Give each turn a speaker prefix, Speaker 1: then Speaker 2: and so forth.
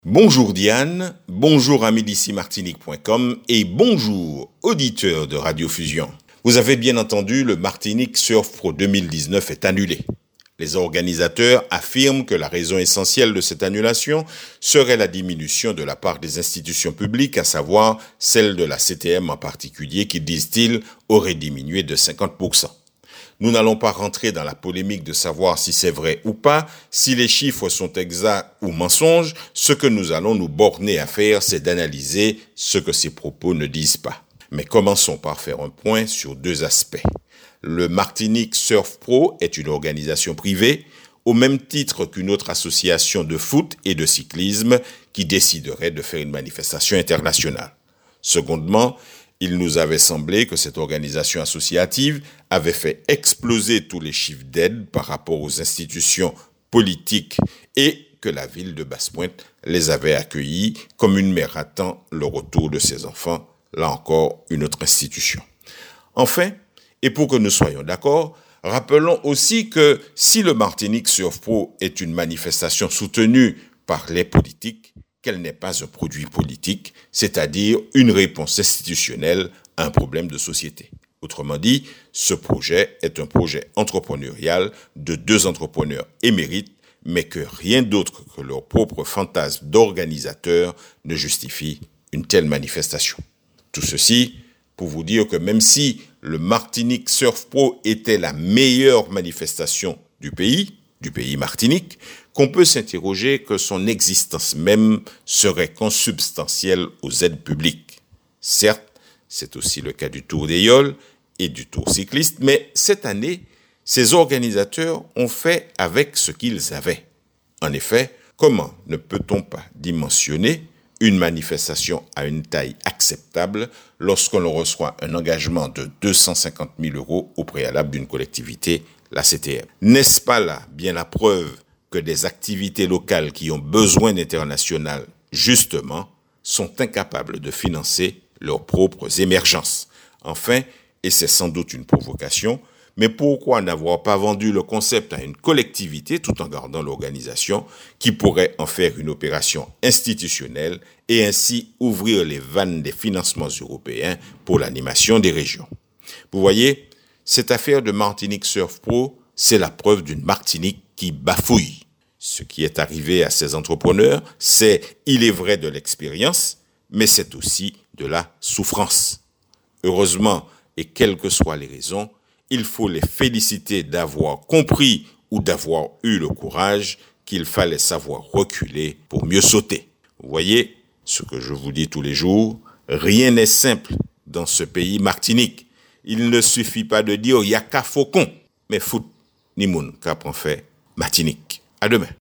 Speaker 1: Bonjour Diane, bonjour amis d'ici Martinique.com et bonjour auditeurs de Radio Fusion. Vous avez bien entendu, le Martinique Surf Pro 2019 est annulé. Les organisateurs affirment que la raison essentielle de cette annulation serait la diminution de la part des institutions publiques, à savoir celle de la CTM en particulier, qui, disent-ils, aurait diminué de 50%. Nous n'allons pas rentrer dans la polémique de savoir si c'est vrai ou pas, si les chiffres sont exacts ou mensonges. Ce que nous allons nous borner à faire, c'est d'analyser ce que ces propos ne disent pas. Mais commençons par faire un point sur deux aspects. Le Martinique Surf Pro est une organisation privée, au même titre qu'une autre association de foot et de cyclisme qui déciderait de faire une manifestation internationale. Secondement, il nous avait semblé que cette organisation associative avait fait exploser tous les chiffres d'aide par rapport aux institutions politiques et que la ville de Basse-Pointe les avait accueillis comme une mère attend le retour de ses enfants, là encore une autre institution. Enfin, et pour que nous soyons d'accord, rappelons aussi que si le Martinique Surf Pro est une manifestation soutenue par les politiques, qu'elle n'est pas un produit politique, c'est-à-dire une réponse institutionnelle à un problème de société. Autrement dit, ce projet est un projet entrepreneurial de deux entrepreneurs émérites, mais que rien d'autre que leur propre fantasme d'organisateurs ne justifie une telle manifestation. Tout ceci pour vous dire que même si le Martinique Surf Pro était la meilleure manifestation du pays Martinique, qu'on peut s'interroger que son existence même serait consubstantielle aux aides publiques. Certes, c'est aussi le cas du Tour des Yoles et du Tour cycliste, mais cette année, ces organisateurs ont fait avec ce qu'ils avaient. En effet, comment ne peut-on pas dimensionner une manifestation à une taille acceptable lorsqu'on reçoit un engagement de 250 000 € au préalable d'une collectivité, la CTM? N'est-ce pas là bien la preuve que des activités locales qui ont besoin d'international, justement, sont incapables de financer leurs propres émergences? Enfin, et c'est sans doute une provocation, mais pourquoi n'avoir pas vendu le concept à une collectivité tout en gardant l'organisation qui pourrait en faire une opération institutionnelle et ainsi ouvrir les vannes des financements européens pour l'animation des régions? Vous voyez, cette affaire de Martinique Surf Pro, c'est la preuve d'une Martinique qui bafouille. Ce qui est arrivé à ces entrepreneurs, c'est, il est vrai, de l'expérience, mais c'est aussi de la souffrance. Heureusement, et quelles que soient les raisons, il faut les féliciter d'avoir compris ou d'avoir eu le courage qu'il fallait savoir reculer pour mieux sauter. Vous voyez, ce que je vous dis tous les jours, rien n'est simple dans ce pays Martinique. Il ne suffit pas de dire « y'a qu'à faucon », mais foot, ni moun, qu'à prend fait Martinique. À demain.